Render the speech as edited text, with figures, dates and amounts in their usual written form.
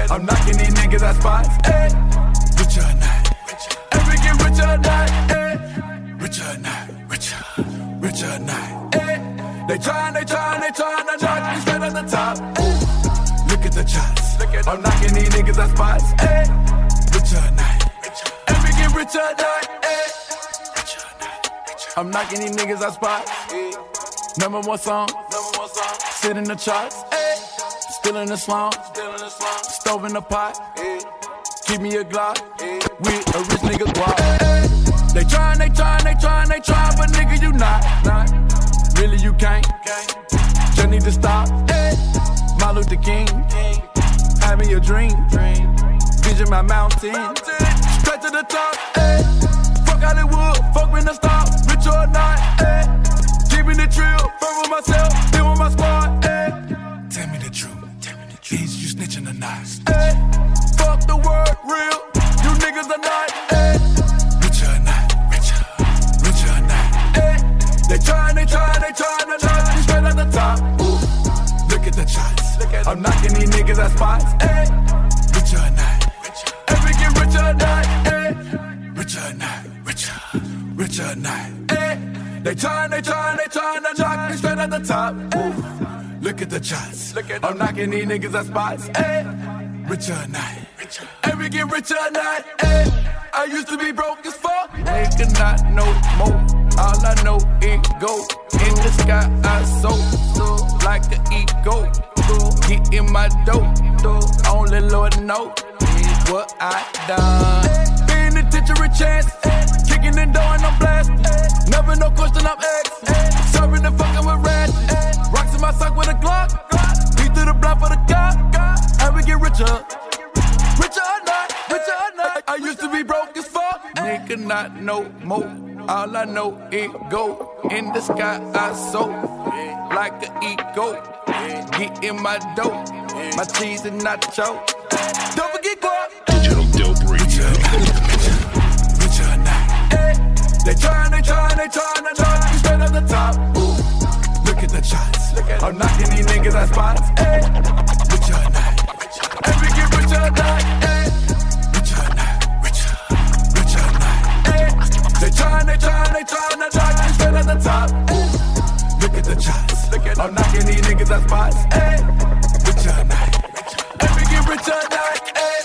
I'm knocking these niggas out spots, ayy. Richer or not, and we get richer or not, ayy. Richer or not, richer or not, ayy. They tryna knock me straight at the top. Ooh. Look at the chops, I'm knocking these niggas out spots, ayy. Richer or not, and we get richer or not, ayy. Richer or not, I'm knocking these niggas out spots. Number one song, sit in the charts, ayy. Still in the slum, stove in the pot, keep me a Glock, we a rich nigga guap. They tryna, but nigga you not. Really you can't, just need to stop. Martin Luther King, have me a dream, vision my mountain, straight to the top. Fuck Hollywood, fuck when the stop, rich or not. Keeping it real, firm with myself, deal with my squad. Tell me the truth. Is you snitching or not? Fuck the word real, you niggas are not. Richer or not, richer or not. They tryna knock me straight at the top. Ooh. Look at the charts, I'm knocking these niggas out spots. Richer or not, and we get richer or not. Richer or not, richer or not. They tryna knock me straight at the top. Ooh. Look at the charts, I'm knocking these niggas out spots, ayy. Richer or not, and we get richer or not, ayy. I used to be broke as fuck, nigga not no more. All I know is go, in the sky I soar, like an ego, get in my dough, only Lord knows what I done. Penitentiary chance, kicking the door and I'm blasting, never no question I'm asking, serving and fucking with rats. Rocks in my sock with a Glock. Beat through the block for the cop. And we get richer. Richer or not. I used to be broke as fuck. Nigga not no more. All I know is go. In the sky I soar. Like an ego. Get in my dough. My cheese and nacho. Don't forget guap. Digital Dope Radio. Richer or not. They tryna knock me straight at the top. Ooh. Look at the charts, I'm knocking these niggas out spots, ayy. Richer or not, and we get richer or not, ayy. Richer or not, richer or not, ayy. They tryna knock me straight at the top. Ooh. Look at the charts, I'm knocking these niggas out spots, ayy. Richer or not, and we get richer or not, ayy.